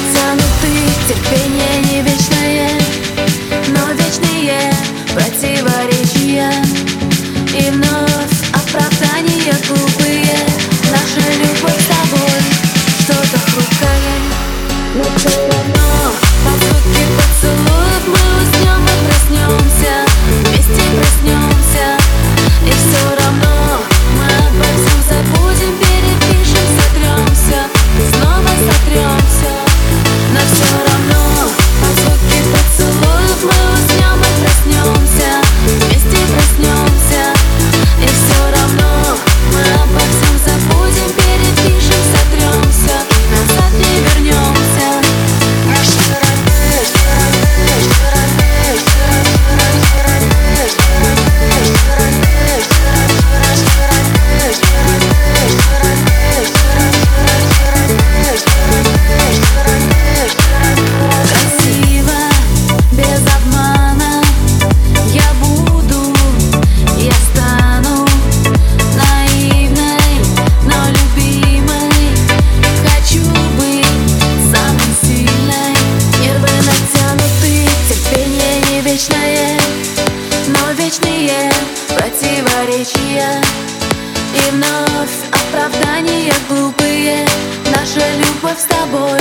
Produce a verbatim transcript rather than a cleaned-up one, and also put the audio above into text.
натянуты, терпение не вечное, но вечные противоречия. И вновь оправдания глупые. Наша любовь с тобой что-то хрупкое, но все равно под звуки поцелуев мы уснем и проснемся, вместе проснемся. И все равно мы обо всем забудем, перепишем, сотремся, снова сотремся. Но все равно под звуки поцелуев мы уснем и проснемся, вместе проснемся. И все равно мы обо всем забудем, перепишем, сотремся, назад не вернемся. Красиво, без обмана я буду, я стану наивной, но любимой. Хочу быть самой сильной. Нервы натянуты, терпение не вечное, но вечные противоречия. И вновь оправдания глупые. Наша любовь с тобой